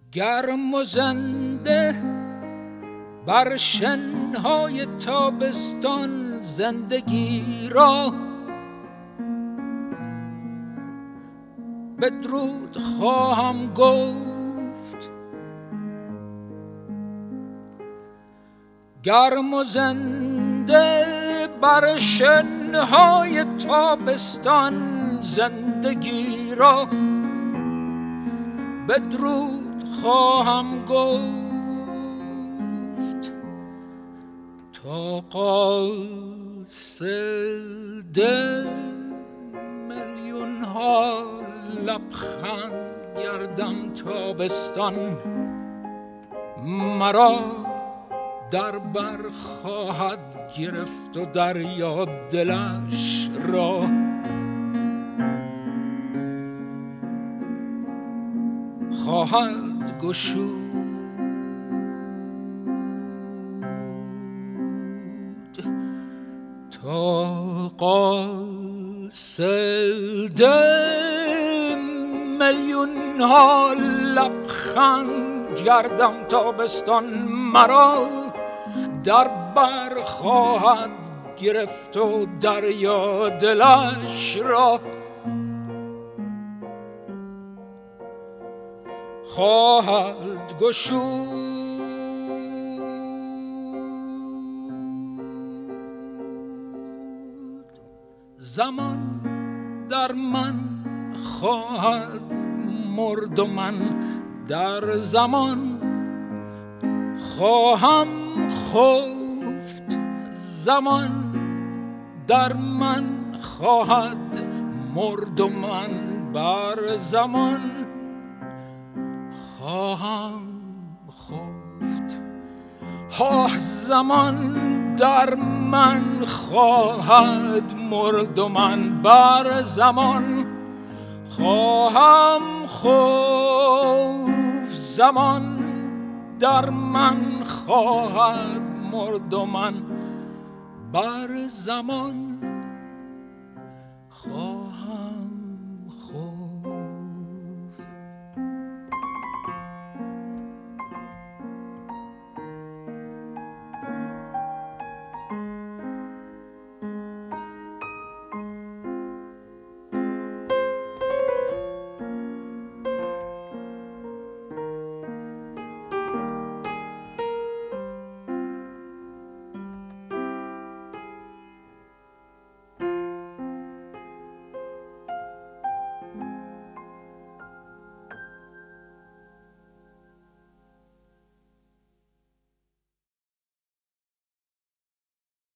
گرم و زنده بر شنهای تابستان زندگی را بدرود خواهم گفت. گرم و زنده بر شنهای تابستان زندگی را بدرود خواهم گفت. تا قاصد میلیون ها لبخند گردم تابستان مرا در بر خواهد گرفت و دریا دلش را خواهد گشود. تا قاصد میلیون ها لبخند گردم تابستان مرا در بر خواهد گرفت و دریا دلش را خواهد گشود. زمان در من خواهد مرد و من در زمان خواهم خفت. زمان در من خواهد مرد و من بر زمان خواهم خفت. زمان در من خواهد مرد و من بر زمان خواهم خفت. زمان در من خواهد مرد و من بر زمان خواهم